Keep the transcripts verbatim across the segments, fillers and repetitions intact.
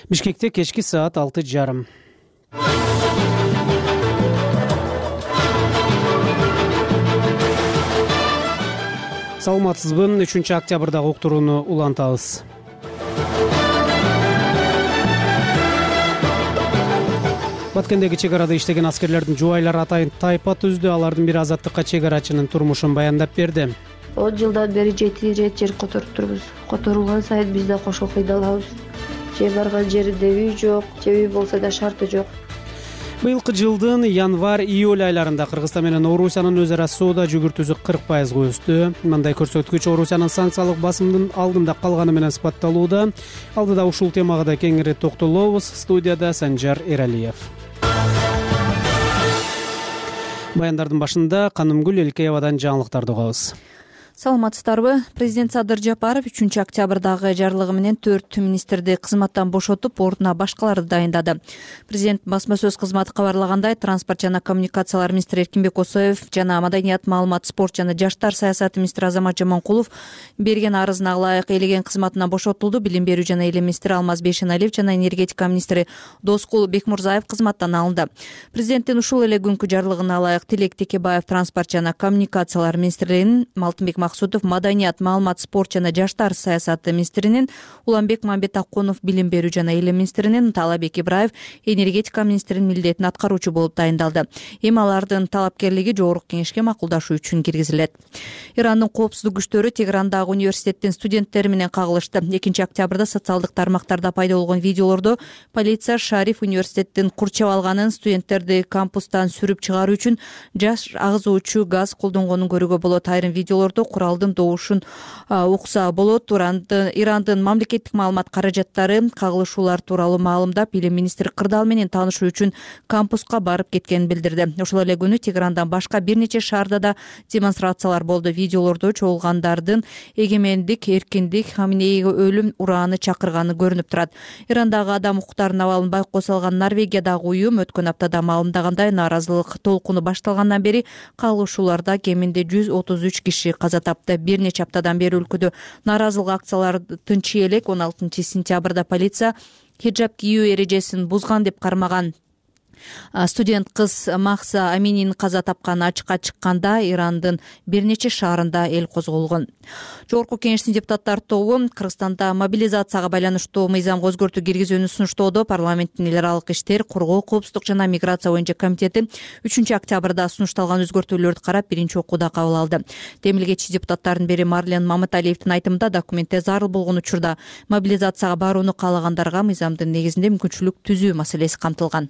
Бишкекте кечки саат алты жарым. Саламатсызбы? үчүнчү октябрдагы уктурууну улантабыз. Баткендеги чек арада иштеген аскерлердин жубайлары атайын тайпа түздү. Алардын бири азаттыкка чек арачынын турмушун баяндап берди. он жылдан бери жети ирет жер которуп турбуз. Которулган сайын биз да кошо кыйдалабыз. Же барган жеринде үй жок, же үй болсо да шарты жок. Быйылкы жылдын январь-июль айларында Кыргызстан менен Орусиянын өз ара соода жүгүртүүсү кырк пайызга өстү. Мындай көрсөткүч Орусиянын санкциялык басымдын алдында калганы менен сыпатталууда. Алдыда ушул темага да кеңири токтолобуз. Студияда Санжар Эралиев. Баяндардын башында Канымгүл Элкеевадан жаңылыктарды угабыз. Саламатсыздарбы? Президент Садыр Жапаров үчүнчү октябрдагы жарлыгы менен төрт министрди кызматтан бошотуп, ордуна башкаларды дайындады. Президент басма сөз кызматы кабарлагандай, транспорт жана коммуникациялар министри Эркинбек Косоев жана маданият, маалымат, спорт жана жаштар саясаты министри Азамат Жаманкулов берген арызына ылайык элеген кызматынан бошотулду. Билим берүү жана илим министри Алмаз Бейшеналиев жана энергетика министри Доскул Бекмурзаев кызматтан алынды. Президенттин ушул эле күнкү жарлыгына ылайык Тилек Текебаев транспорт жана коммуникациялар министрлигинин, Малтынбек Максутов маданият, маалымат, спорт жана жаштар саясаты министринин, Уланбек Мамбетакунов билим берүү жана илим министринин, Талабек Ибраев энергетика министринин милдетин аткаруучу болуп дайындалды. Эми алардын талапкерлиги жогорку кеңешке макулдашуу үчүн киргизилет. Ирандын коопсуздук күчтөрү Тегерандагы университеттин студенттери менен кагылышты. экинчи октябрда социалдык тармактарда пайда болгон видеолордо полиция Шариф университеттин курчап алганын, студенттерди кампустан сүрүп чыгаруу үчүн жаш агызуучу газ колдонгонун көрүүгө болот. Айрым видеолордо куралдын добушун укса болот. Ирандын мамлекеттик маалымат каражаттары кагылышуулар тууралуу маалымдап, илим министри кырдаал менен таанышуу үчүн кампуска барып кеткенин билдирди. Ошол эле күнү Тегерандан башка бир нече шаарда да демонстрациялар болду. Видеолордо чогулгандардын эгемендик, эркиндик, Хаминейге өлүм урааны чакырганы көрүнүп турат. Ирандагы адам укуктарынын абалын байкоого салган Норвегиядагы уюм өткөн аптада маалымдагандай, нааразылык толкуну башталгандан бери кагылышууларда кеминде жүз отуз үч киши каза тапты. Бир нече аптадан бери өлкөдө нааразылык акциялары тынчы элек. он алтынчы сентябрда полиция хиджаб кийүү эрежесин бузган деп кармаган студент кыз Махса Аминин каза тапканы ачыкка чыкканда Ирандын бир нече шаарында эл козголгон. Жогорку кеңештин депутаттар тобу Кыргызстанда мобилизацияга байланыштуу мыйзамга өзгөртүү киргизүүнү сунуштоодо. Парламенттин эл аралык иштер, коргоо, коопсуздук жана миграция боюнча комитети үчүнчү октябрда сунушталган өзгөртүүлөрдү карап, биринчи окууда кабыл алды. Демилгечи депутаттардын бири Марлен Маматалиевдин айтымында, документте зарыл болгон учурда мобилизацияга барууну каалагандарга мыйзамдын негизинде мүмкүнчүлүк түзүү маселеси камтылган.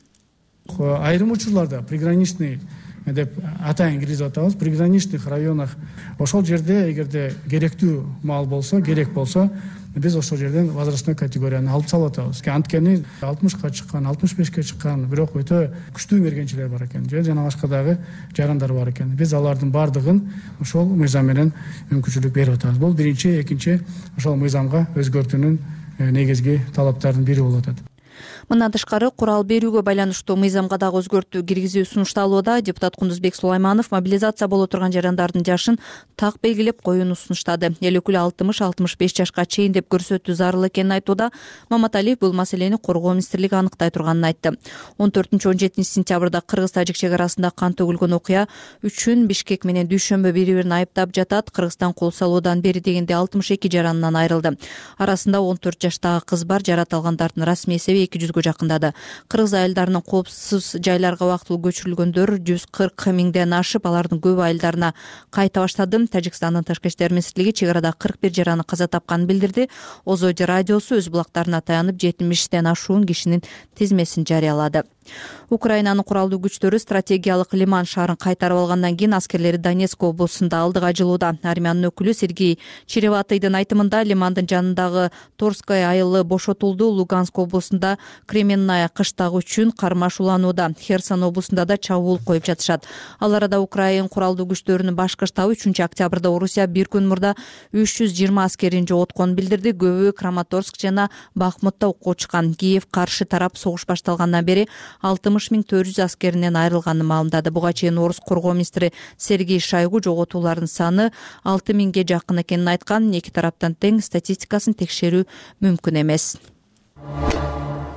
Айрым учурларда приграничный деп атайын киргизип атабыз, приграничных районах ошол жерде эгерде керектүү маал болсо, керек болсо, биз ошол жерден возрастной категорияны алып салып атабыз. Анткени алтымышка чыккан, алтымыш бешке чыккан, бирок өтө күчтүү мергенчилер бар экен, же жана башка дагы жарандар бар экен. Биз алардын бардыгын ошол мыйзам менен мүмкүнчүлүк берип атабыз. Бул биринчи, экинчи ошол мыйзамга өзгөртүүнүн негизги талаптарынын бири болуп атат. Мындан тышкары, курал берүүгө байланыштуу мыйзамга дагы өзгөртүү киргизүү сунушталууда. Депутат Кундузбек Сулайманов мобилизация боло турган жарандардын жашын так белгилеп коюуну сунуштады. Эл өкүлү алтымыш алтымыш беш жашка чейин деп көрсөтүү зарыл экенин айтууда. Маматалиев бул маселени коргоо министрлиги аныктай турганын айтты. он төртүнчү он жетинчи сентябрда Кыргыз-Тажик чек арасында кан төгүлгөн окуя үчүн Бишкек менен Дүйшөмбө бири-бирин айыптап жатат. Кыргызстан кол салуудан бери дегенде алтымыш эки жаранынан айрылды. Арасында он төрт жаштагы кыз бар. Жаратылгандардын расмий эсеби эки жүзгө жакындады. Кыргыз айылдарынын коопсуз жайларга убактылуу көчүрүлгөндөр жүз кырк миңден ашып, алардын көбү айылдарына кайта баштады. Тажикстандын тышкы иштер министрлиги чек арада кырк бир жараны каза тапканын билдирди. Озой радиосу өз булактарына таянып жетимиштен ашуун кишинин тизмесин жарыялады. Украинанын куралдуу күчтөрү стратегиялык Лиман шаарын кайтарып алгандан кийин аскерлери Донецк облусунда алдыга жылууда. Армиянын өкүлү Сергей Череватыйдын айтымында, Лимандын жанындагы Торская айылы бошотулду. Луганск облусунда Кременная кыштагы үчүн кармаш уланууда. Херсон облусунда да чабуул коюп жатышат. Ал арада Украин куралдуу күчтөрүнүн башкы штабы үчүнчү октябрда Орусия бир күн мурда үч жүз жыйырма аскерин жоотконун билдирди. Көбү Краматорск жана Бахмутта окко чыккан. Киев каршы тарап согуш башталгандан бери алтымыш миң төрт жүз аскеринен айрылганын маалымдады. Буга чейин орус коргоо министри Сергей Шойгу жоготуулардын саны алты миңге жакын экенин айткан. Эки тараптан тең статистикасын текшерүү мүмкүн эмес.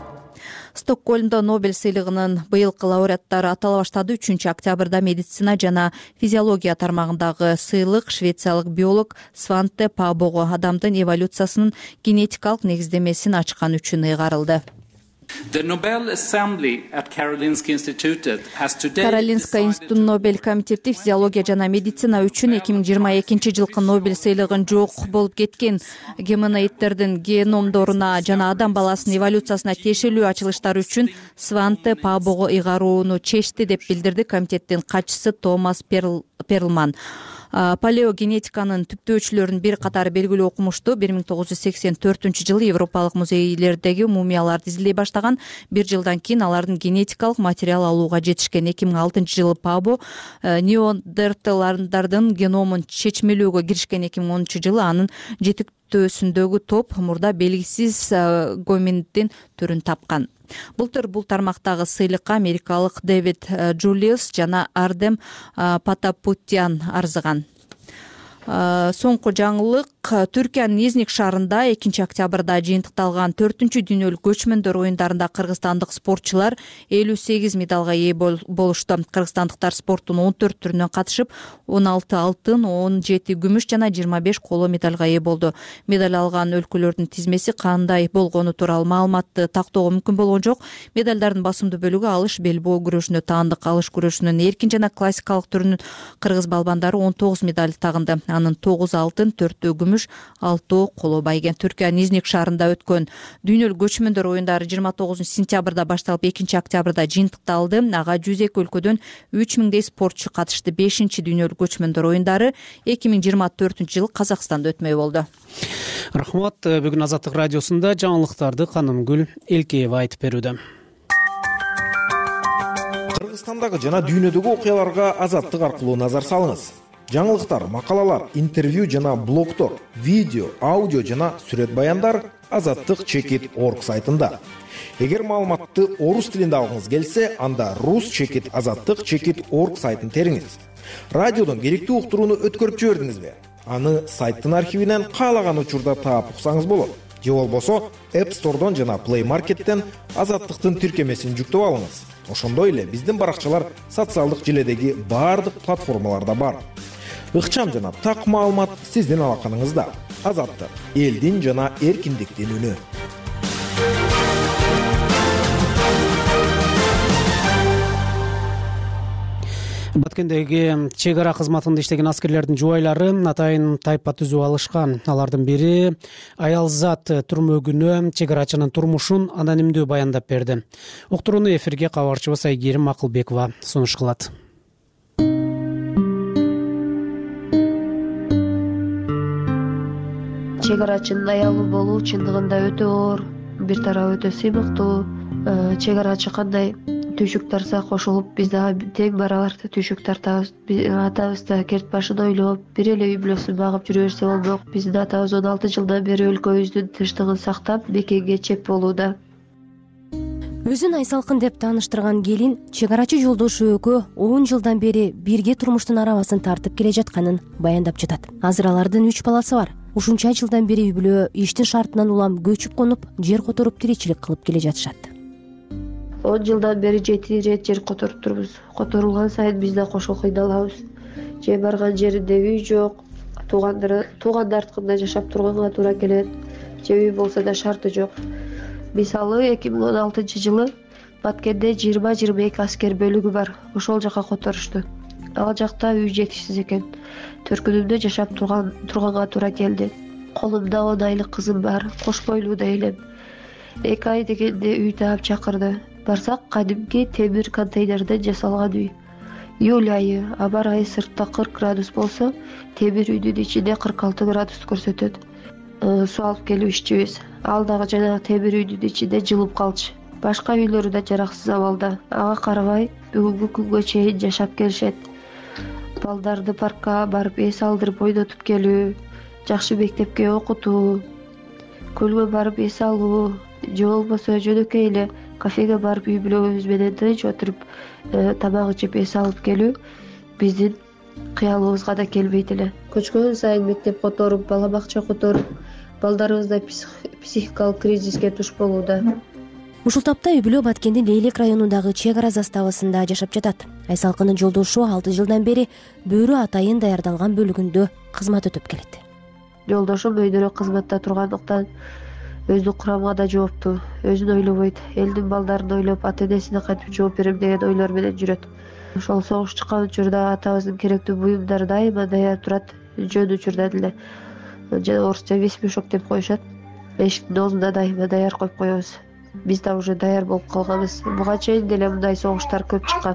Стокгольмдо Нобель сыйлыгынын быйылкы лауреаттары атала баштады. үчүнчү октябрда медицина жана физиология тармагындагы сыйлык швециялык биолог Сванте Паабого адамдын эволюциясынын генетикалык негиздемесин ачкан үчүн ыйгарылды. Каролинская институтунун Нобель комитети физиология жана медицина үчүн эки миң жыйырма экинчи жылкы Нобель сыйлыгын жок болуп кеткен гемоноидтердин геномдоруна жана адам баласынын эволюциясына тиешелүү ачылыштар үчүн Сванте Паабого ыйгарууну чечти деп билдирди комитеттин катчысы Томас Перлман. Палеогенетиканын түптөөчүлөрүнүн бир катары белгилүү окумушту бир миң тогуз жүз сексен төртүнчү жылы европалык музейлердеги мумияларды изилдей баштаган. Бир жылдан кийин алардын генетикалык материал алууга жетишкен. эки миң алтынчы жылы Паабо неандерталдардын геномун чечмелөөгө киришкен. эки миң онунчу жылы анын жетектөөсүндөгү топ мурда белгисиз гоминддин түрүн тапкан. Былтыр бул тармактагы сыйлыкка америкалык Дэвид Джулиус жана Ардем Патапутян арзыган. Соңку жаңылык Түркиянын Изник шаарында экинчи октябрда жыйынтыкталган төртүнчү дүйнөлүк көчмөндөр оюндарында кыргызстандык спортчулар элүү сегиз медалга ээ болушту. Кыргызстандыктар спорттун он төрт түрүнөн катышып, он алты алтын, он жети күмүш жана жыйырма беш коло медалга ээ болду. Медаль алган өлкөлөрдүн тизмеси кандай болгону тууралуу маалыматты тактоого мүмкүн болгон жок. Медалдардын басымдуу бөлүгү алыш белбоо күрөшүнө таандык. Алыш күрөшүнүн эркин жана классикалык түрүнүн кыргыз балбандары он тогуз медаль тагынды. Анын тогуз алтын, төртөө күмүш, алтоо коло байген. Түркиянын Изник шаарында өткөн дүйнөлүк көчмөндөр оюндары жыйырма тогузунчу сентябрда башталып, экинчи октябрда жыйынтыкталды. Ага жүз эки өлкөдөн үч миңдей спортчу катышты. бешинчи дүйнөлүк көчмөндөр оюндары эки миң жыйырма төртүнчү жылы Казакстанда өтмөй болду. Рахмат. Бүгүн Азаттык радиосунда жаңылыктарды Канымгүл Элкеева айтып берүүдө. Кыргызстандагы жана дүйнөдөгү окуяларга Азаттык аркылуу назар салыңыз. Жаңылыктар, макалалар, интервью жана блогтор, видео, аудио жана сүрөт баяндар азаттык чекит точка орг сайтында. Эгер маалыматты орус тилинде алгыңыз келсе, анда рус чекит азаттык чекит точка орг сайтын териңиз. Радиодон керектүү уктурууну өткөрүп жибердиңизби? Аны сайттын архивинен каалаган учурда таап уксаңыз болот. Же болбосо App Store'дон жана Play Market'тен азаттыктын тиркемесин жүктөп алыңыз. Ошондой эле биздин баракчалар социалдык желедеги баардык платформаларда бар. Ыкчам жана так маалымат сиздин алаканыңызда. Азаттык — элдин жана эркиндиктин үнү. Баткендеги чек ара кызматында иштеген аскерлердин жубайлары атайын тайпа түзүп алышкан. Алардын бири Аялзат түрмөгүнө чек арачынын турмушун анонимдүү баяндап берди. Уктурууну эфирге кабарчыбыз Айгерим Акылбекова сунуш кылат. Чек арачынын аялы болуу чындыгында өтө оор, бир тарабы өтө сыймыктуу. Чек арачы кандай түйшүк тарса кошулуп, биз дагы тең барабар түйшүк тартабыз. Атабыз да керт башын ойлоп, бир эле үй бүлөсүн багып жүрө берсе болмок. Биздин атабыз он алты жылдан бери өлкөбүздүн тынчтыгын сактап, бекеңге чеп болууда. Өзүн Айсалкын деп тааныштырган келин чек арачы жолдошу экөө он жылдан бери бирге турмуштун арабасын тартып келе жатканын баяндап жатат. Азыр алардын үч баласы бар. Ушунча жылдан бери үй бүлө иштин шартынан улам көчүп конуп, жер которуп тиричилик кылып келе жатышат. он жылдан бери жети ирет жер которуп турбуз. Которулган сайын биз да кошо кыйналабыз. Же барган жеринде үй жок, туугандарткында жашап турганга туура келет. Же үй болсо да шарты жок. Мисалы эки миң он алтынчы жылы Баткенде жыйырма жыйырма эки аскер бөлүгү бар. Ошол жака которушту. Ал жакта үй жетишсиз экен. Төркүнүмдө жашап турган турганга туура келди. Колумда он айлык кызым бар, кош бойлуу да элем. эки ай дегенде үй таап чакырды. Барсак, кадимки темир контейнерден жасалган үй. Июль айы, абар айы сыртта кырк градус болсо, темир үйдүн ичинде кырк алты градус көрсөтөт. Суу алып келип иччүбүз. Ал дагы жанагы темир үйдүн ичинде жылып калчу. Башка үйлөрү да жараксыз абалда. Ага карабай, бүгүнкү күнгө чейин жашап келишет. Балдарды паркка барып эс алдырып ойнотуп келүү, жакшы мектепке окутуу, көлгө барып эс алуу, же болбосо жөнөкөй эле кафеге барып үй бүлөбүз менен тынч отуруп тамак ичип эс алып келүү биздин кыялыбызга да келбейт эле. Көчкөн сайын мектеп которуп, бала бакча которуп, балдарыбыз да психикалык кризиске туш болууда. Ушул тапта үй бүлө Баткендин Лейлек районундагы чек ара заставасында жашап жатат. Айсалкындын жолдошу алты жылдан бери Бөрү атайын даярдалган бөлүгүндө кызмат өтөп келет. Жолдошум өйдөрөөк кызматта тургандыктан өзүнүн курамга да жооптуу, өзүн ойлобойт, элдин балдарын ойлоп, ата энесине кантип жооп берем деген ойлор менен жүрөт. Ошол согуш чыккан учурда атабыздын керектүү буюмдары дайыма даяр турат, жөн учурда деле. Жана орусча весь мешок деп коюшат. Эшиктин оозунда дайыма даяр коюп коебуз. Биз да уже даяр болуп калганбыз. Буга чейин деле мындай согуштар көп чыккан.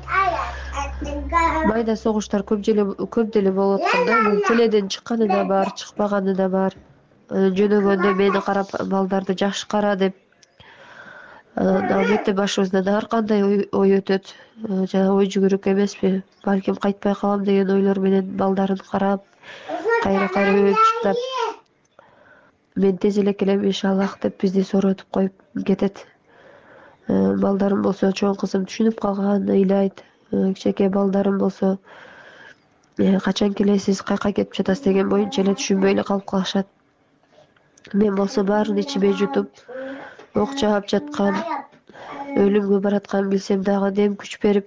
Майда согуштар көп деле көп деле болуп атканда, келеден чыкканы да бар, чыкпаганы да бар. Жөнөгөндө мени карап, балдарды жакшы кара деп. Албетте башыбыздан ар кандай ой өтөт. Жана ой жүгүрүк эмеспи, балким кайтпай калам деген ойлор менен балдарын карап, кайра кайра өбүп чыктап, мен тез эле келем иншаллах деп бизди сооротуп коюп кетет. Балдарым болсо, чоң кызым түшүнүп калган, ыйлайт. Кичинекей балдарым болсо, качан келесиз, каяка кетип жатасыз деген боюнча эле түшүнбөй эле калып калышат. Мен болсо баарын ичиме жутуп, ок жаап жаткан, өлүмгө баратканын билсем дагы дем күч берип,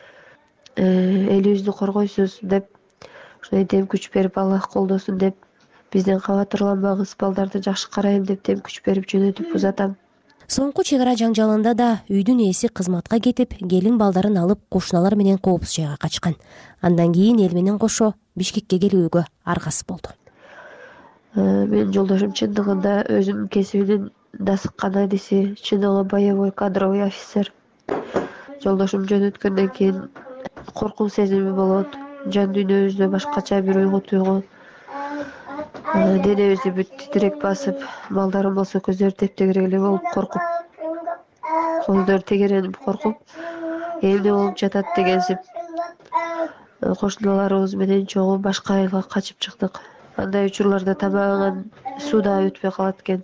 элибизди коргойсуз деп, ошондой дем күч берип, Аллах колдосун деп, бизден кабатырланбагыз, балдарды жакшы карайм деп дем күч берип жөнөтүп узатам. Соңку чек ара жаңжалында да үйдүн ээси кызматка кетип, келин балдарын алып кошуналар менен коопсуз жайга качкан. Андан кийин эл менен кошо Бишкекке келүүгө аргасыз болду. Менин жолдошум чындыгында өзүнүн кесибинин дасыккан адиси, чындыгында боевой кадровый офицер. Жолдошум жөнөткөндөн кийин коркуу сезими болот, жан дүйнөбүздө башкача бир уйгу туйгу. Денебизди бүт титирек басып, балдарым болсо көздөрү тептегерек эле болуп коркуп, көздөрү тегеренип коркуп, эмне болуп жатат дегенсип, кошуналарыбыз менен чогуу башка айылга качып чыктык. Андай учурларда тамагыңан суу да өтпөй калат экен.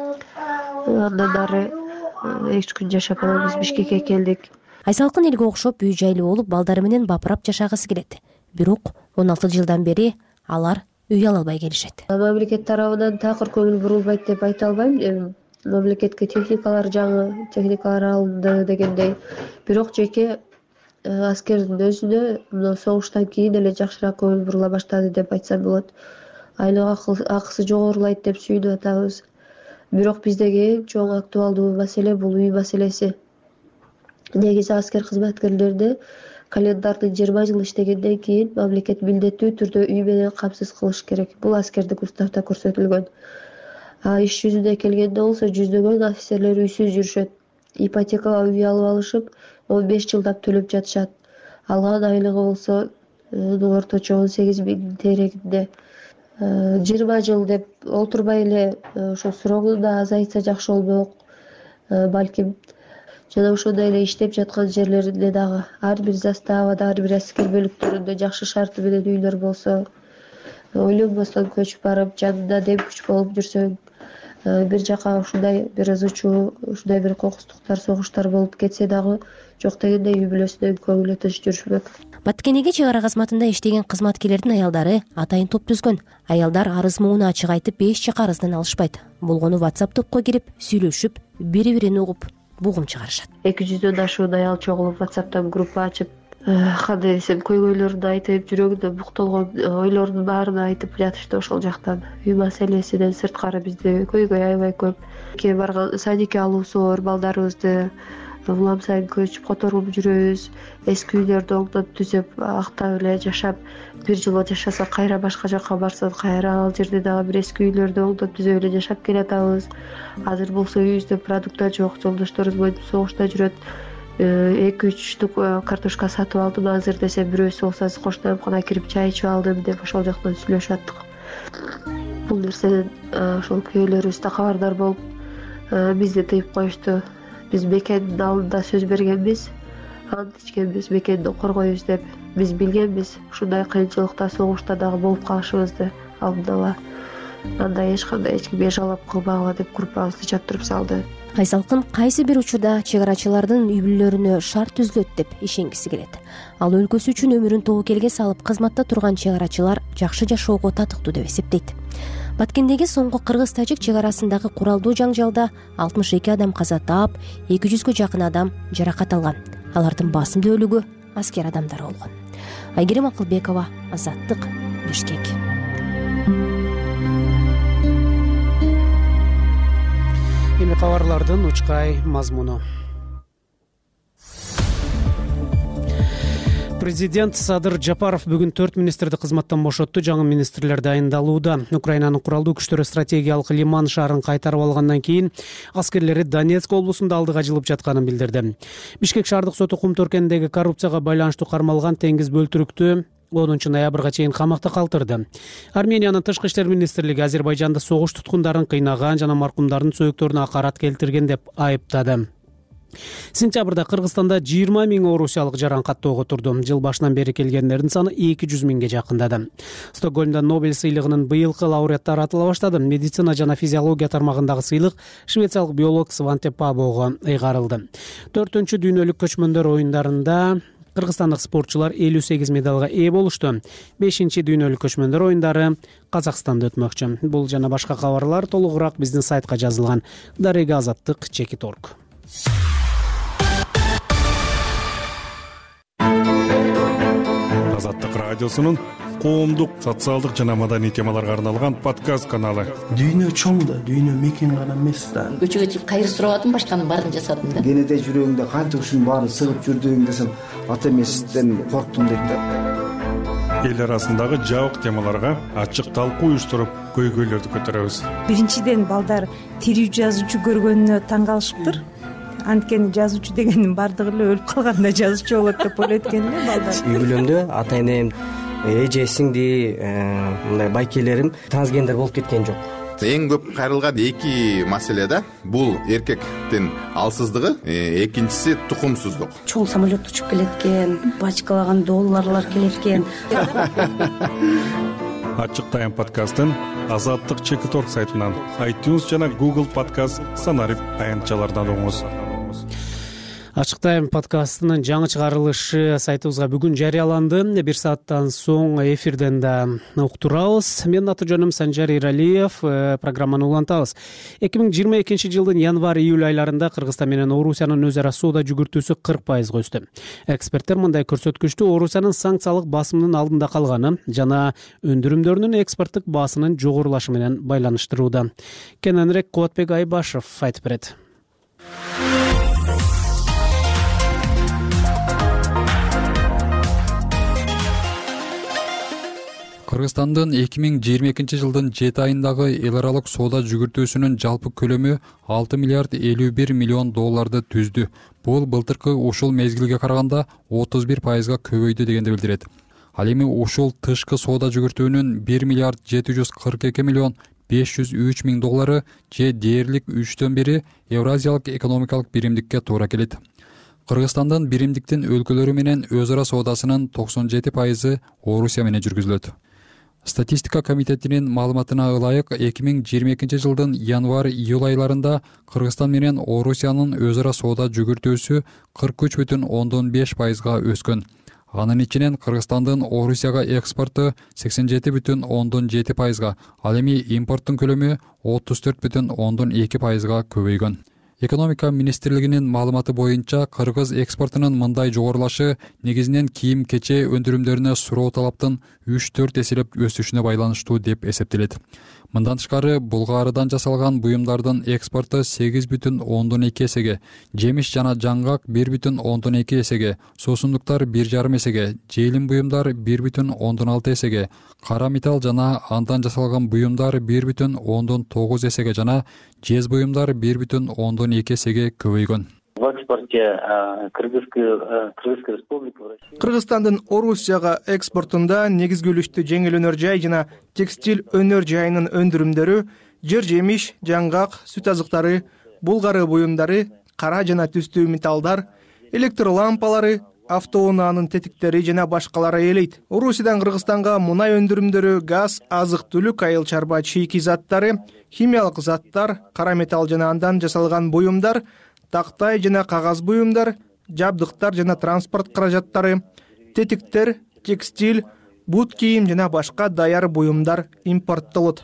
Андан ары эч күн жашап анан биз Бишкекке келдик. Айсалкын элге окшоп үй жайлуу болуп, балдары менен бапырап жашагысы келет. Бирок он алты жылдан бери алар үй ала албай келишет. Мамлекет тарабынан такыр көңүл бурулбайт деп айта албайм. Мамлекетке техникалар жаңы, техникалар алынды дегендей. Бирок жеке аскердин өзүнө мына согуштан кийин эле жакшыраак көңүл бурула баштады деп айтсам болот. Айлык акысы жогорулайт деп сүйүнүп атабыз. Бирок биздеги эң чоң актуалдуу маселе бул үй маселеси. Негизи аскер кызматкерлерди календардын жыйырма жыл иштегенден кийин мамлекет милдеттүү түрдө үй менен камсыз кылыш керек. Бул аскердик уставда көрсөтүлгөн. А иш жүзүнө келгенде болсо жүздөгөн офицерлер үйсүз жүрүшөт. Ипотекага үй алып алышып, он беш жылдап төлөп жатышат. Алган айлыгы болсо орточо он сегиз миң терегинде. жыйырма жыл деп олтурбай эле ошо срогун да азайтса жакшы болмок. Балким жана ошондой эле иштеп жаткан жерлеринде дагы ар бир заставада, ар бир аскер бөлүктөрүндө жакшы шарты менен үйлөр болсо, ойлонбостон көчүп барып, жанында дем күч болуп жүрсөң, бир жака ушундай бир ызычуу, ушундай бир кокустуктар, согуштар болуп кетсе дагы жок дегенде үй бүлөсүнөн көңүлү тынч жүрүшмөк. Баткендеги чек ара кызматында иштеген кызматкерлердин аялдары атайын топ түзгөн. Аялдар арыз мууну ачык айтып, беш жака арыздан алышпайт. Болгону WhatsApp топко кирип, сүйлөшүп, бири-бирин угуп, бугум чыгарышат. эки жүздөн ашуун аял чогулуп WhatsApp'тан группа ачып, кандай десем, көйгөйлөрүн айтып, жүрөгүндө буктолгон ойлордун баарын айтып жатышты ошол жактан. Үй маселесинен сырткары бизде көйгөй аябай көп. Ке барган садикке алуусу бар балдарыбызды улам сайын көчүп которуп жүрөбүз. Эски үйлөрдү оңдоп түзөп, актап эле жашап, бир жыл жашаса кайра башка жака барса, кайра ал жерде дагы бир эски үйлөрдү оңдоп түзөп эле жашап келатабыз. Азыр болсо үйүбүздө продукт да жок, жолдошторубуз менен согушта жүрөт. эки үч штук картошка сатып алдым азыр десем, бирөөсү болсо кошунам гана кирип чай ичип алдым деп ошол жактан сүйлөшүп аттык. Бул нерседен ошол күйөөлөрүбүз да кабардар болуп, бизди тыйып коюшту. Биз мекендин алдында сөз бергенбиз, ант ичкенбиз, мекенди коргойбуз деп. Биз билгенбиз ушундай кыйынчылыкта, согушта дагы болуп калышыбызды алдын ала. анда эч кандай эч ким жалап кылбагыла деп группабызды жаптырып салды. Айсалкын кайсы бир учурда чек арачылардын үй бүлөлөрүнө шарт түзүлөт деп ишенгиси келет. Ал өлкөсү үчүн өмүрүн тобокелге салып кызматта турган чек арачылар жакшы жашоого татыктуу деп эсептейт. Баткендеги соңку кыргыз-тажик чек арасындагы куралдуу жаңжалда алтымыш эки адам каза таап, эки жүзгө жакын адам жаракат алган. Алардын басымдуу бөлүгү аскер адамдар болгон. Айгерим Акылбекова, Азаттык, Бишкек. Эми кабарлардын учкай мазмуну. Президент Садыр Жапаров бүгүн төрт министрди кызматтан бошотту, жаңы министрлер дайындалууда. Украинанын куралдуу күчтөрү стратегиялык Лиман шаарын кайтарып алгандан кийин аскерлери Донецк облусунда алдыга жылып жатканын билдирди. Бишкек шаардык соту Кумтөркөндөгү коррупцияга байланыштуу кармалган теңиз бөлтүрүктү онунчу ноябрга чейин камакта калтырды. Армениянын тышкы иштер министрлиги Азербайжанда согуш туткундарын кыйнаган жана маркумдардын сөөктөрүнө акарат келтирген деп айыптады. Сентябрда Кыргызстанда жыйырма миң орусиялык жаракат тоготурду. Жыл башынан бери келгендердин саны эки жүз миңге жакындады. Стокгольмда Нобель сыйлыгынын быйылкы лауреаттары атыла баштады. Медицина жана физиология тармагындагы сыйлык швециялык биолог Сванте Пабого ыйгарылды. Төртүнчү дүйнөлүк көчмөндөр оюндарында кыргызстандык спортчулар элүү сегиз медалга ээ болушту. бешинчи дүйнөлүк көчмөндөр оюндары Казакстанда өтмөкчү. Бул жана башка кабарлар толугураак биздин сайтка жазылган. Дарега Азаттык чекит точка орг. Азаттык радиосунун коомдук, социалдык жана маданий темаларга арналган подкаст каналы. Дүйнө чоң да, дүйнө мекен гана эмес да. Көчөгө чыгып кайыр сурабадым, башканын баарын жасадым да. Кенеде жүрөгүңдө канча ушунун баарын сыгып жүрдүң десем, ата эмесизден корктум дейт да. Эл арасындагы жабык темаларга ачык талкуу уюштуруп, көйгөйлөрдү көтөрөбүз. Биринчиден балдар тирүү жазуучу көргөнүнө таң калышыптыр. Анткени жазуучу дегендин баардыгы эле өлүп калганда жазуучу болот деп ойлойт экен эле балдар. Үй бүлөмдө ата энем, эже сиңди, мындай байкелерим трансгендер болуп кеткен жок. Эң көп кайрылган эки маселе да. Бул эркектин алсыздыгы, экинчиси тукумсуздук. Чоң самолет учуп келет экен, бачкалаган долларлар келет экен. Ачык тайм подкастын Азаттык чекит точка орг сайтынан, iTunes жана Google подкаст санарип аянтчалардан угуңуз. Ачык тайм подкастынын жаңы чыгарылышы сайтыбызга бүгүн жарыяланды. Бир сааттан соң эфирден да уктурабыз. Менин аты жөнүм Санжар Иралиев. Программаны улантабыз. эки миң жыйырма экинчи жылдын январь-июль айларында Кыргызстан менен Орусиянын өз ара соода жүгүртүүсү кырк пайызга өстү. Эксперттер мындай көрсөткүчтү Орусиянын санкциялык басымынын алдында калганы жана өндүрүмдөрүнүн экспорттук баасынын жогорулашы менен байланыштырууда. Кененирээк Кубатбек Айбашев айтып берет. Кыргызстандын эки миң жыйырма экинчи жылдын жети айындагы эл аралык соода жүгүртүүсүнүн жалпы көлөмү алты миллиард элүү бир миллион долларды түздү. Бул былтыркы ушул мезгилге караганда отуз бир пайызга көбөйдү дегенди билдирет. Ал эми ушул тышкы соода жүгүртүүнүн бир миллиард жети жүз кырк эки миллион беш жүз үч миң доллары же дээрлик үчтөн бири Евразиялык экономикалык биримдикке туура келет. Кыргызстандын биримдиктин өлкөлөрү менен өз ара соодасынын токсон жети пайызы Орусия менен жүргүзүлөт. Статистика комитетинин маалыматына ылайык эки миң жыйырма экинчи жылдын январь-июль айларында Кыргызстан менен Орусиянын өз ара соода жүгүртүүсү кырк үч бүтүн ондон беш пайызга өскөн. Анын ичинен Кыргызстандын Орусияга экспорту сексен жети бүтүн ондон жети пайызга, ал эми импорттун көлөмү отуз төрт бүтүн ондон эки пайызга көбөйгөн. Экономика министрлигинин маалыматы боюнча кыргыз экспортунун мындай жогорулашы негизинен кийим-кече өндүрүмдөрүнө суроо талаптын үч төрт эселеп өсүшүнө байланыштуу деп эсептелет. Мындан тышкары булгаарыдан жасалган буюмдардын экспорту сегиз бүтүн ондон эки эсеге, жемиш жана жаңгак бир бүтүн ондон эки эсеге, суусундуктар бир жарым эсеге, жээлин буюмдар бир бүтүн ондон алты эсеге, кара металл жана андан жасалган буюмдар бир бүтүн ондон тогуз эсеге жана жез буюмдар бир бүтүн ондон эки эсеге көбөйгөн. В экспорте Кыргызской республики Кыргызстандын Орусияга экспортунда негизги үлүштү жеңил өнөр жай жана текстиль өнөр жайынын өндүрүмдөрү, жер жемиш, жаңгак, сүт азыктары, булгары буюмдары, кара жана түстүү металлдар, электр лампалары, автоунаанын тетиктери жана башкалары ээлейт. Орусиядан Кыргызстанга мунай өндүрүмдөрү, газ, азык-түлүк, айыл чарба чийки заттары, химиялык заттар, кара металл жана андан жасалган буюмдар, тактай жана кагаз буюмдар, жабдыктар жана транспорт каражаттары, тетиктер, текстиль, бут кийим жана башка даяр буюмдар импорттолот.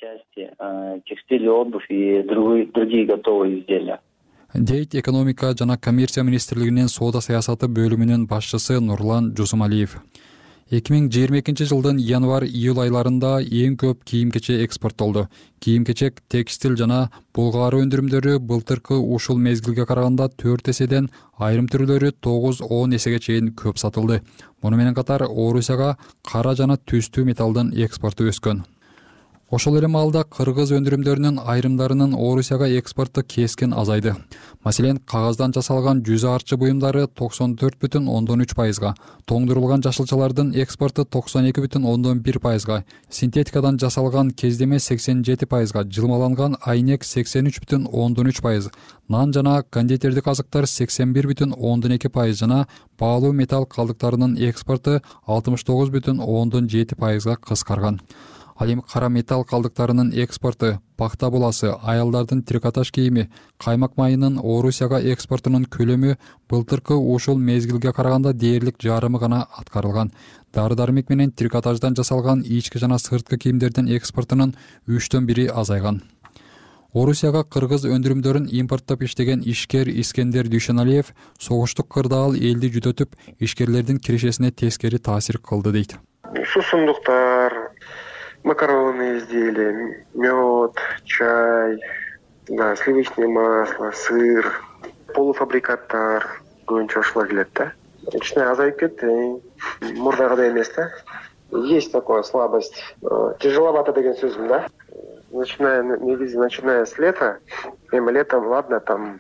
Текстиль, обувь и другие готовые изделия. Дейт экономика жана коммерция министрлигинин соода саясаты бөлүмүнүн башчысы Нурлан Жусумалиев. эки миң жыйырма экинчи жылдын январь-июль айларында эң көп кийим-кечек экспорттолду. Кийим-кечек, текстиль жана булгаары өндүрүмдөрү былтыркы ушул мезгилге караганда төрт эседен, айрым түрлөрү тогуз он эсеге чейин көп сатылды. Муну менен катар Орусияга кара жана түстүү металлдын экспорту өскөн. Ошол эле маалда кыргыз өндүрүмдөрүнүн айрымдарынын Орусияга экспорту кескин азайды. Маселен, кагаздан жасалган жүз арчы буюмдары токсон төрт бүтүн ондон үч пайызга, тоңдурулган жашылчалардын экспорту токсон эки бүтүн ондон бир пайызга, синтетикадан жасалган кездеме сексен жети пайызга, жылмаланган айнек сексен үч бүтүн ондон үч пайыз, нан жана кондитердик азыктар сексен бир бүтүн ондон эки пайыз жана баалуу металл калдыктарынын экспорту алтымыш тогуз бүтүн ондон жети пайызга кыскарган. Ал эми кара металл калдыктарынын экспорту, пахта буласы, аялдардын трикотаж кийими, каймак майынын Орусияга экспортунун көлөмү былтыркы ушул мезгилге караганда дээрлик жарымы гана аткарылган. Дары-дармек менен трикотаждан жасалган ички жана сырткы кийимдердин экспортунун үчтөн бири азайган. Орусияга кыргыз өндүрүмдөрүн импорттоп иштеген ишкер Искендер Дүйшөналиев согуштук кырдаал элди жүдөтүп, ишкерлердин кирешесине тескери таасир кылды дейт. Суусундуктар, макаронные изделия, мед, чай, да, сливочное масло, сыр, полуфабрикаттар көбүнчө ошолор келет да. Кичине азайып кетти, мурдагыдай эмес да. Есть такая слабость. Тяжеловато деген сөзүм да. Начиная, негизи, начиная с лета, эми летом, ладно, там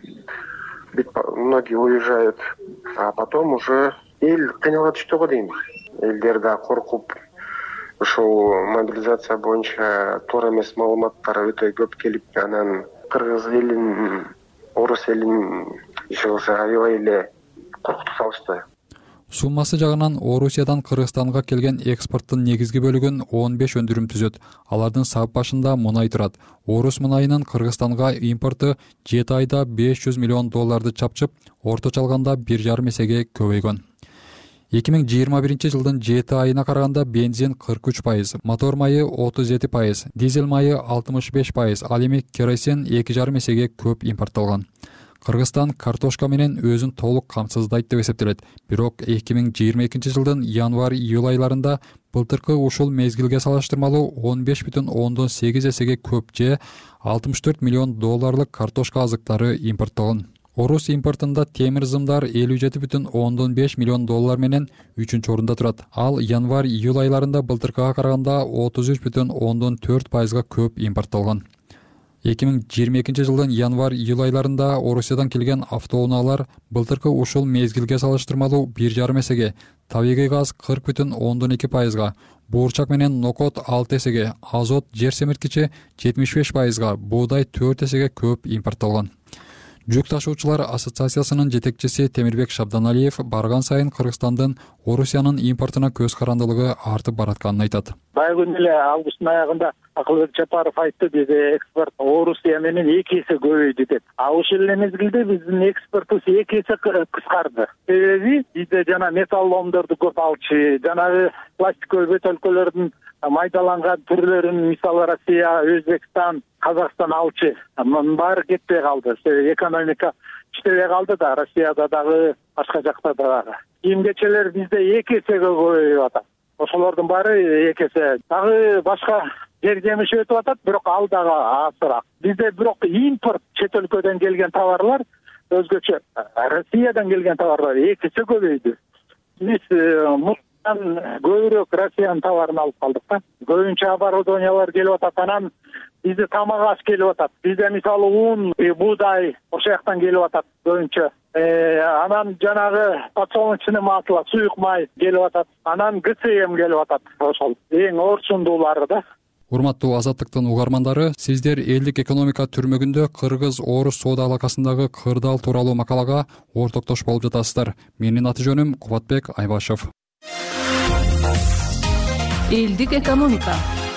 многие уезжают, а потом уже эл кыйналат түштөгө дейм. Элдер да коркуп, ушул мобилизация боюнча туура эмес маалыматтар өтө көп келип, анан кыргыз элин, орус элин иши кылса аябай эле коркутуп салышты. Суммасы жагынан Орусиядан Кыргызстанга келген экспорттун негизги бөлүгүн он беш өндүрүм түзөт. Алардын сап башында мунай турат. Орус мунайынын Кыргызстанга импорту жети айда беш жүз миллион долларды чапчып, орточо алганда бир жарым эсеге көбөйгөн. эки миң жыйырма биринчи жылдын жети айына караганда бензин кырк үч пайыз, мотор майы отуз жети пайыз, дизель майы алтымыш беш пайыз, ал эми керосин эки жарым эсеге көп импорттолгон. Кыргызстан картошка менен өзүн толук камсыздайт деп эсептелет. Бирок эки миң жыйырма экинчи жылдын январь-июль айларында былтыркы ушул мезгилге салыштырмалуу он беш бүтүн ондон сегиз эсеге көп же алтымыш төрт миллион долларлык картошка азыктары импорттолгон. Орус импортунда темир зымдар элүү жети бүтүн ондон беш миллион доллар менен үчүнчү орунда турат. Ал январь-июль айларында былтыркыга караганда отуз үч бүтүн ондон төрт пайызга көп импорттолгон. эки миң жыйырма экинчи жылдын январь-июль айларында Орусиядан келген автоунаалар былтыркы ушул мезгилге салыштырмалуу бир жарым эсеге, табигый газ кырк бүтүн ондон эки пайызга, буурчак менен нокот алты эсеге, азот жер семирткичи жетимиш беш пайызга, буудай төрт эсеге көп импорттолгон. Жүк ташуучулар ассоциациясынын жетекчиси Темирбек Шабданалиев барган сайын Кыргызстандын Орусиянын импортуна көз карандылыгы артып баратканын айтат. Бая күнү эле августтун аягында Акылбек Жапаров айтты, биде экспорт Орусия менен эки эсе көбөйдү деп. А ошол эле мезгилде биздин экспортубуз эки эсе кыскарды. Себеби бизде жана металл ломдорду көп алчу, жанагы пластиковый бөтөлкөлөрдүн майдаланган түрлөрүн мисалы Россия, Өзбекстан, Казакстан алчу. Мунун баары кетпей калды. Экономика иштебей калды да, Россияда дагы, башка жакта дагы. Кийим-кечелер бизде эки эсеге көбөйүп атат. Ошолордун баары эки эсе. Дагы башка жер жемиш өтүп атат, бирок ал дагы азыраак. Бизде бирок импорт чет өлкөдөн келген товарлар өзгөчө. Россиядан келген товарлар эки эсе көбөйдү. Биз мурдан көбүрөөк Россиянын товарын алып калдык да. Көбүнчө оборудованиялар келип атат, анан бизде тамак аш келип атат. Бизде мисалы ун, буудай ошол жактан келип атат көбүнчө. Анан жанагы подсолнечный масло, суюк май келип атат. Анан ГЦМ келип атат. Ошол эң орчундуулары да. урматтуу Азаттыктын угармандары, сиздер элдик экономика түрмөгүндө кыргыз орус соода алакасындагы кырдаал тууралуу макалага ортоктош болуп жатасыздар. Менин аты жөнүм Кубатбек Айбашев. Элдик экономика.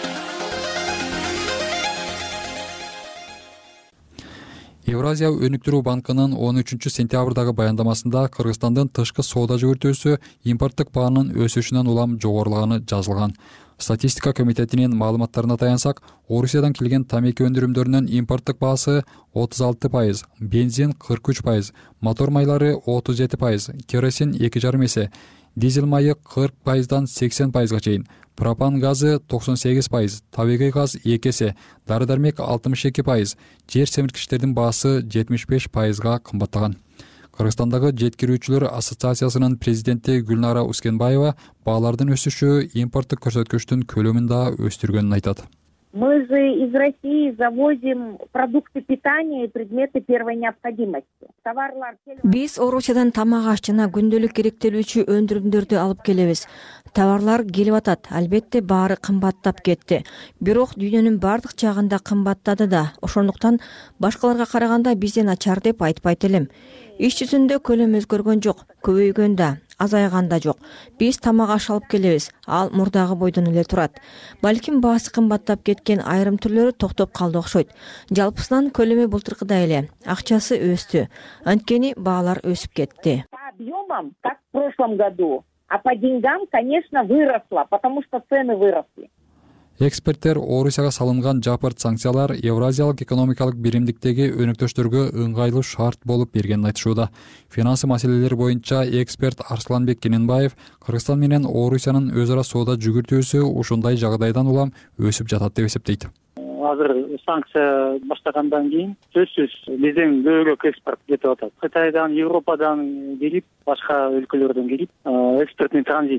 Евразия өнүктүрүү банкынын он үчүнчү сентябрдагы баяндамасында Кыргызстандын тышкы соода жүгүртүүсү импорттук баанын өсүшүнөн улам жогорулаганы жазылган. Статистика комитетинин маалыматтарына таянсак, Орусиядан келген тамеки өндүрүмдөрүнүн импорттук баасы отуз алты пайыз, бензин кырк үч пайыз, мотор майлары отуз жети пайыз, керосин эки жарым эсе, дизель майы кырк пайыздан сексен пайызга чейин, пропан газы токсон сегиз пайыз, табигый газ эки эсе, дары-дармек алтымыш эки пайыз, жер семирткичтердин баасы жетимиш беш пайызга кымбаттаган. Кыргызстандагы жеткирүүчүлөр ассоциациясынын президенти Гүлнара Ускенбаева баалардын өсүшү импорттук көрсөткүчтүн көлөмүн да өстүргөнүн айтат. Мы же из России завозим продукты питания и предметы первой необходимости. Товарлар. Биз Орусиядан тамак аш жана күндөлүк керектелүүчү өндүрүмдөрдү алып келебиз. Товарлар келип атат, албетте баары кымбаттап кетти. Бирок дүйнөнүн бардык жагында кымбаттады да. Ошондуктан башкаларга караганда бизден начар деп айтпайт элем. Иш жүзүндө көлөм өзгөргөн жок, көбөйгөн да, азайган да жок. Биз тамак аш алып келебиз, ал мурдагы бойдон эле турат. Балким баасы кымбаттап кеткен айрым түрлөрү токтоп калды окшойт. Жалпысынан көлөмү былтыркыдай эле, акчасы өстү. Анткени баалар өсүп кетти. По объемам, как в прошлом году, а по деньгам, конечно, выросла, потому что цены выросли. Эксперттер Орусияга салынган жапырт санкциялар Евразиялык экономикалык биримдиктеги өнөктөштөргө ыңгайлуу шарт болуп бергенин айтышууда. Финансы маселелери боюнча эксперт Арсланбек Кененбаев Кыргызстан менен Орусиянын өз ара соода жүгүртүүсү ушундай жагдайдан улам өсүп жатат деп эсептейт. Азыр санкция баштагандан кийин сөзсүз бизден көбүрөөк экспорт кетип атат. Кытайдан, Европадан келип, башка өлкөлөрдөн келип, экспортный транзит.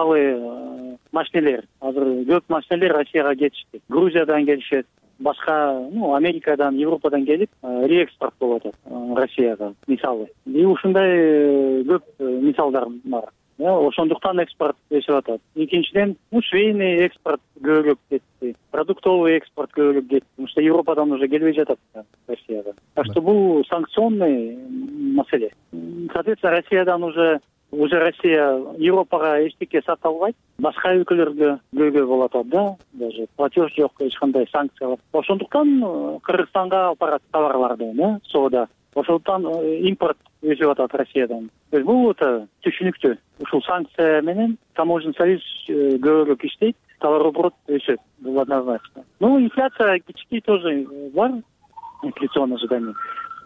Мисалы, машинелер, азыр көп машинелер Россияга кетишти. Грузиядан келишет, башка, ну, Америкадан, Европадан келип, реэкспорт болуп атат Россияга, мисалы. И ушундай көп мисалдар бар. Ошондуктан экспорт өсүп атат. Экинчиден, швейный экспорт көбүрөөк кетти, продуктовый экспорт көбүрөөк кетти, потому что Европадан уже келбей жатат Россияга. Так что бул санкционный маселе. Соответственно, Россиядан уже уже Россия Европага эчтеке сата албайт, башка өлкөлөргө көйгөй болуп атат да, даже платеж жок, эч кандай санкциялар. Ошондуктан Кыргызстанга алып барат товарларды, да, соода. Ошондуктан импорт өсүп атат Россиядан. Бул өтө түшүнүктүү. Ушул санкция менен таможенный союз көбүрөөк иштейт, товарооборот өсөт. Бул однозначно. Ну, инфляция кичинекей тоже бар, инфляционное ожидание.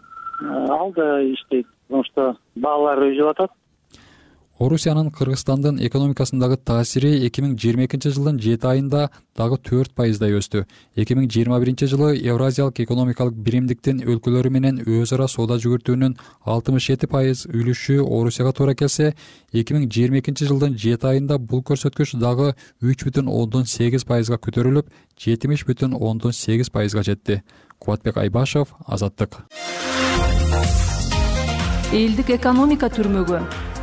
Ал да иштейт, потому что баалар өсүп атат. Орусиянын Кыргызстандын экономикасындагы таасири эки миң жыйырма экинчи жылдын жети айында дагы төрт пайыздай өстү. эки миң жыйырма биринчи жылы Евразиялык экономикалык биримдиктин өлкөлөрү менен өз ара соода жүгүртүүнүн алтымыш жети пайыз үлүшү Орусияга туура келсе, эки миң жыйырма экинчи жылдын жети айында бул көрсөткүч дагы үч бүтүн ондон сегиз пайызга көтөрүлүп, жетимиш бүтүн ондон сегиз пайызга жетти. Кубатбек Айбашев, Азаттык. Элдик экономика түрмөгү.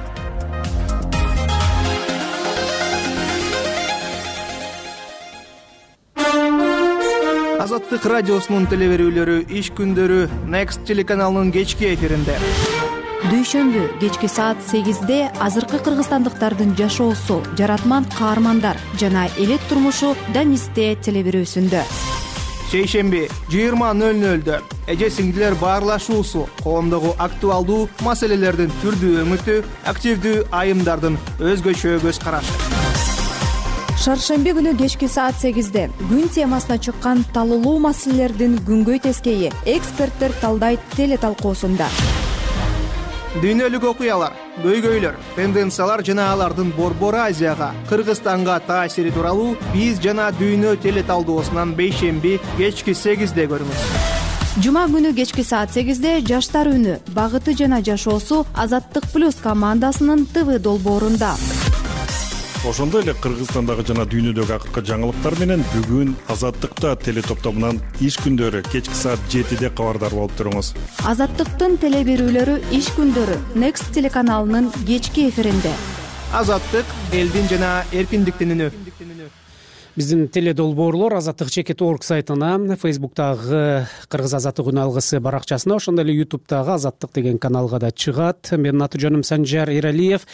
Азаттык радиосунун телеберүүлөрү иш күндөрү Next телеканалынын кечки эфиринде. Дүйшөмбү кечки саат сегизде азыркы кыргызстандыктардын жашоосу, жаратман каармандар жана элет турмушу Данисте телеберүүсүндө. Шейшемби жыйырма нөл нөлдө эже сиңдилер баарлашуусу, коомдогу актуалдуу маселелердин түрдүү өңүтү, активдүү айымдардын өзгөчө көз карашы. Шаршемби күнү кечки саат сегизде күн темасына чыккан талуулуу маселелердин күнгөй тескейи эксперттер талдайт теле талкуусунда. Дүйнөлүк окуялар, көйгөйлөр, тенденциялар жана алардын Борбор Азияга, Кыргызстанга таасири тууралуу биз жана дүйнө теле талдоосунан бейшемби кечки сегизде көрүңүз. Жума күнү кечки саат сегизде жаштар үнү, багыты жана жашоосу Азаттык плюс командасынын ТВ долбоорунда. Ошондой эле Кыргызстандагы жана дүйнөдөгү акыркы жаңылыктар менен бүгүн Азаттыкта теле топтомунан иш күндөрү кечки саат жетиде кабардар болуп туруңуз. Азаттыктын теле берүүлөрү иш күндөрү Next телеканалынын кечки эфиринде. Азаттык элдин жана эркиндиктин үнү. биздин теледолбоорлор азаттык чекит орг сайтына, фейсбуктагы кыргыз азаттык үн алгысы баракчасына, ошондой эле ютубтагы азаттык деген каналга да чыгат. Менин аты жөнүм Санжар Эралиев.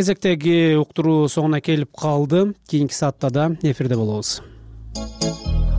Кезектеги уктуруу соңуна келип калды. Кийинки саатта да эфирде болобуз.